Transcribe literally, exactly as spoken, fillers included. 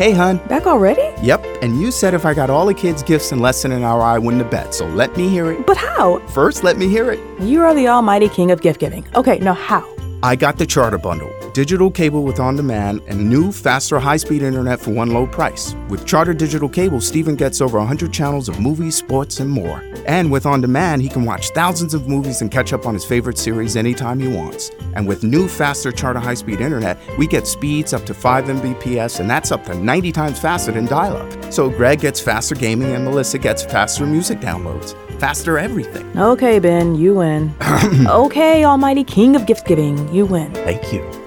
Hey, hun. Back already? Yep, and you said if I got all the kids' gifts in less than an hour, I win the bet, so let me hear it. But how? First, let me hear it. You are the almighty king of gift giving. Okay, now how? I got the Charter Bundle, digital cable with on-demand and new, faster, high-speed internet for one low price. With Charter Digital Cable, Steven gets over one hundred channels of movies, sports, and more. And with on-demand, he can watch thousands of movies and catch up on his favorite series anytime he wants. And with new, faster Charter high-speed internet, we get speeds up to five megabits per second, and that's up to ninety times faster than dial-up. So Greg gets faster gaming and Melissa gets faster music downloads. Faster everything. Okay, Ben, you win. Okay, almighty king of gift giving, you win. Thank you.